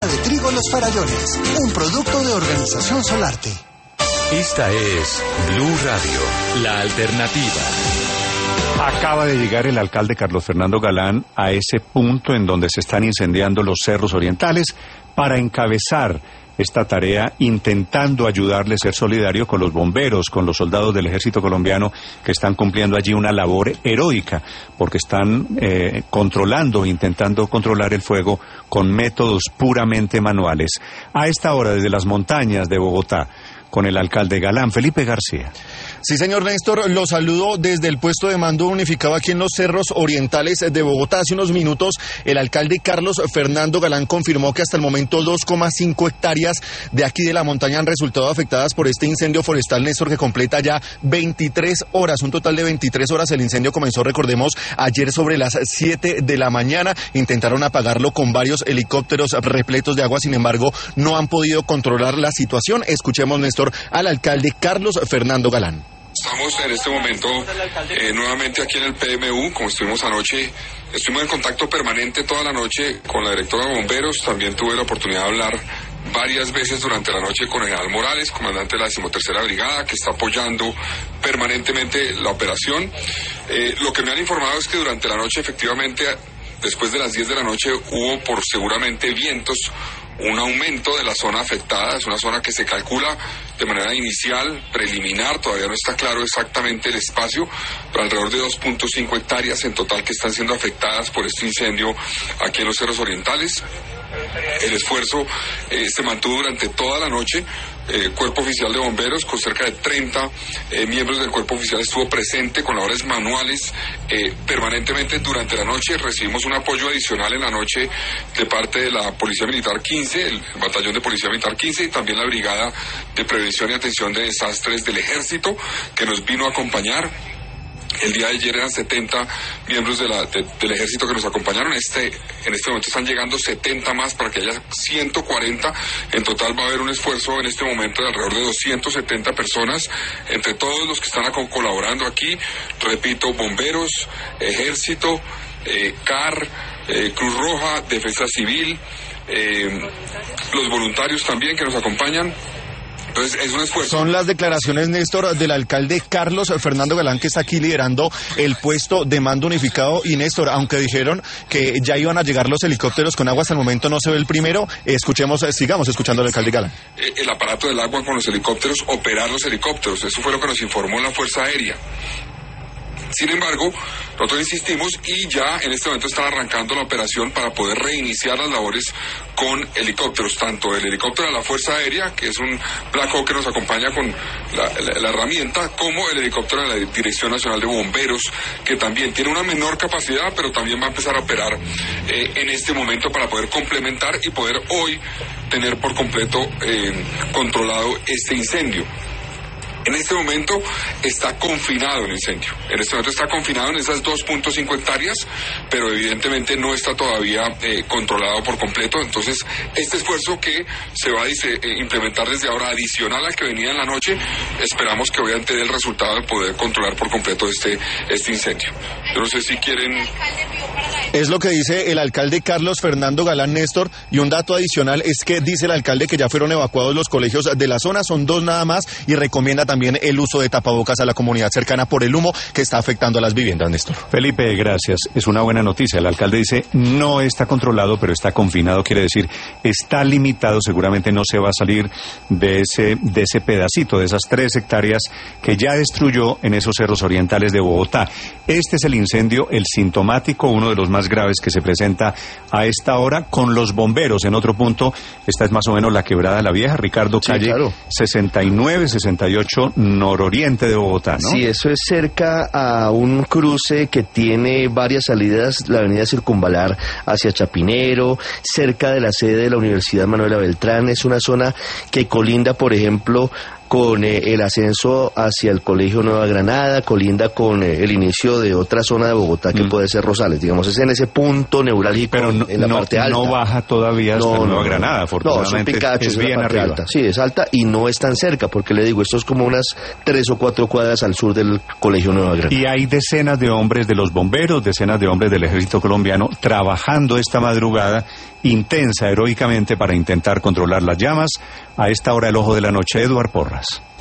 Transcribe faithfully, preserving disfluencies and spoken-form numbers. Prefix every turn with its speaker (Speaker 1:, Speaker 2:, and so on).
Speaker 1: de trigo Los Farallones, un producto de Organización Solarte.
Speaker 2: Esta es Blue Radio, la alternativa.
Speaker 3: Acaba de llegar el alcalde Carlos Fernando Galán a ese punto en donde se están incendiando los cerros orientales para encabezar esta tarea, intentando ayudarle, ser solidario con los bomberos, con los soldados del ejército colombiano que están cumpliendo allí una labor heroica, porque están eh, controlando, intentando controlar el fuego con métodos puramente manuales. A esta hora, desde las montañas de Bogotá, con el alcalde Galán, Felipe García.
Speaker 4: Sí, señor Néstor, lo saludo desde el puesto de mando unificado aquí en los cerros orientales de Bogotá. Hace unos minutos, el alcalde Carlos Fernando Galán confirmó que hasta el momento dos coma cinco hectáreas de aquí de la montaña han resultado afectadas por este incendio forestal, Néstor, que completa ya veintitrés horas, un total de veintitrés horas. El incendio comenzó, recordemos, ayer sobre las siete de la mañana. Intentaron apagarlo con varios helicópteros repletos de agua, sin embargo, no han podido controlar la situación. Escuchemos, Néstor, al alcalde Carlos Fernando Galán.
Speaker 5: Estamos en este momento eh, nuevamente aquí en el P M U, como estuvimos anoche. Estuvimos en contacto permanente toda la noche con la directora de bomberos. También tuve la oportunidad de hablar varias veces durante la noche con el general Morales, comandante de la decimotercera brigada, que está apoyando permanentemente la operación. Eh, lo que me han informado es que durante la noche, efectivamente, después de las diez de la noche, hubo por seguramente vientos un aumento de la zona afectada. Es una zona que se calcula de manera inicial, preliminar, todavía no está claro exactamente el espacio, pero alrededor de dos punto cinco hectáreas en total que están siendo afectadas por este incendio aquí en los cerros orientales. El esfuerzo eh, se mantuvo durante toda la noche. Eh, Cuerpo Oficial de Bomberos, con cerca de treinta eh, miembros del Cuerpo Oficial, estuvo presente con labores manuales eh, permanentemente durante la noche. Recibimos un apoyo adicional en la noche de parte de la Policía Militar quince, el Batallón de Policía Militar quince, y también la Brigada de Prevención y Atención de Desastres del Ejército, que nos vino a acompañar. El día de ayer eran setenta miembros de la, de, del ejército que nos acompañaron. Este, en este momento están llegando setenta más para que haya ciento cuarenta. En total va a haber un esfuerzo en este momento de alrededor de doscientas setenta personas, entre todos los que están colaborando aquí. Repito, bomberos, ejército, eh, C A R, eh, Cruz Roja, Defensa Civil, eh, los voluntarios también que nos acompañan. Entonces, es un esfuerzo.
Speaker 4: Son las declaraciones, Néstor, del alcalde Carlos Fernando Galán, que está aquí liderando el puesto de mando unificado. Y, Néstor, aunque dijeron que ya iban a llegar los helicópteros con agua, hasta el momento no se ve el primero. Escuchemos, sigamos escuchando al alcalde Galán.
Speaker 5: El aparato del agua con los helicópteros, operar los helicópteros, eso fue lo que nos informó la Fuerza Aérea. Sin embargo, nosotros insistimos y ya en este momento están arrancando la operación para poder reiniciar las labores con helicópteros, tanto el helicóptero de la Fuerza Aérea, que es un Black Hawk que nos acompaña con la, la, la herramienta, como el helicóptero de la Dirección Nacional de Bomberos, que también tiene una menor capacidad, pero también va a empezar a operar eh, en este momento para poder complementar y poder hoy tener por completo eh, controlado este incendio. En este momento está confinado el incendio. En este momento está confinado en esas dos punto cinco hectáreas, pero evidentemente no está todavía eh, controlado por completo. Entonces, este esfuerzo que se va a dice, eh, implementar desde ahora, adicional al que venía en la noche, esperamos que obviamente dé el resultado de poder controlar por completo este, este incendio. Yo no sé si quieren...
Speaker 4: Es lo que dice el alcalde Carlos Fernando Galán, Néstor, y un dato adicional es que dice el alcalde que ya fueron evacuados los colegios de la zona, son dos nada más, y recomienda también el uso de tapabocas a la comunidad cercana por el humo que está afectando a las viviendas, Néstor.
Speaker 3: Felipe, gracias. Es una buena noticia. El alcalde dice no está controlado, pero está confinado, quiere decir está limitado, seguramente no se va a salir de ese, de ese pedacito, de esas tres hectáreas que ya destruyó en esos cerros orientales de Bogotá. Este es el incendio, el sintomático, uno de los más graves que se presenta a esta hora con los bomberos. En otro punto, esta es más o menos la Quebrada La Vieja, Ricardo,
Speaker 4: sí,
Speaker 3: calle
Speaker 4: claro.
Speaker 3: sesenta y nueve, sesenta y ocho, nororiente de Bogotá, ¿no?
Speaker 6: Sí, eso es cerca a un cruce que tiene varias salidas, la avenida Circunvalar hacia Chapinero, cerca de la sede de la Universidad Manuela Beltrán. Es una zona que colinda, por ejemplo, con eh, el ascenso hacia el Colegio Nueva Granada, colinda con eh, el inicio de otra zona de Bogotá que mm. puede ser Rosales, digamos, es en ese punto neurálgico.
Speaker 3: Pero no,
Speaker 6: en la
Speaker 3: no,
Speaker 6: parte alta.
Speaker 3: No baja todavía hasta
Speaker 6: no,
Speaker 3: Nueva
Speaker 6: no,
Speaker 3: Granada, afortunadamente.
Speaker 6: No, son Picachos,
Speaker 3: es bien arriba.
Speaker 6: Alta. Sí, es alta y no es tan cerca, porque le digo, esto es como unas tres o cuatro cuadras al sur del Colegio Nueva Granada.
Speaker 3: Y hay decenas de hombres de los bomberos, decenas de hombres del Ejército Colombiano trabajando esta madrugada intensa, heroicamente, para intentar controlar las llamas. A esta hora, el ojo de la noche, Eduard Porras.